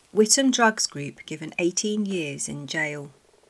Witham Drugs Group given 18 years in jail.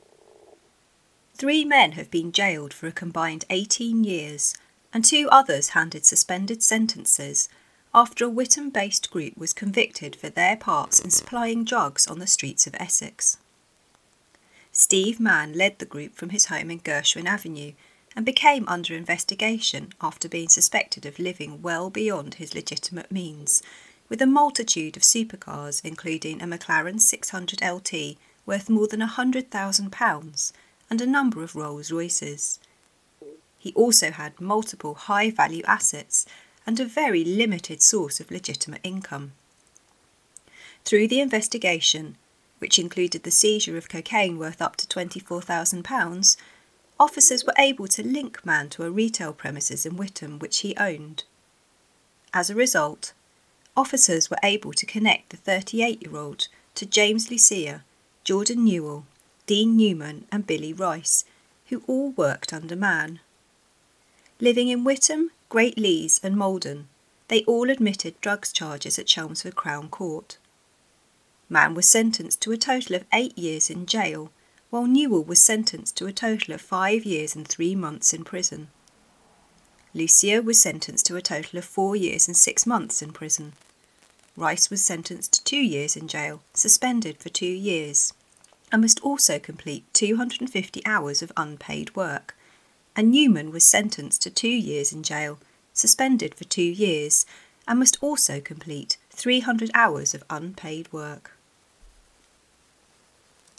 3 men have been jailed for a combined 18 years and 2 others handed suspended sentences after a Witham-based group was convicted for their parts in supplying drugs on the streets of Essex. Steve Mann led the group from his home in Gershwin Avenue and became under investigation after being suspected of living well beyond his legitimate means, with a multitude of supercars including a McLaren 600 LT worth more than £100,000 and a number of Rolls-Royces. He also had multiple high-value assets and a very limited source of legitimate income. Through the investigation, which included the seizure of cocaine worth up to £24,000, officers were able to link Mann to a retail premises in Witham which he owned. As a result, officers were able to connect the 38-year-old to James Lucia, Jordan Newell, Dean Newman and Billy Rice, who all worked under Mann. Living in Witham, Great Leys and Maldon, they all admitted drugs charges at Chelmsford Crown Court. Mann was sentenced to a total of 8 years in jail, while Newell was sentenced to a total of 5 years and 3 months in prison. Lucia was sentenced to a total of 4 years and 6 months in prison. Rice was sentenced to 2 years in jail, suspended for 2 years, and must also complete 250 hours of unpaid work, and Newman was sentenced to 2 years in jail, suspended for 2 years, and must also complete 300 hours of unpaid work.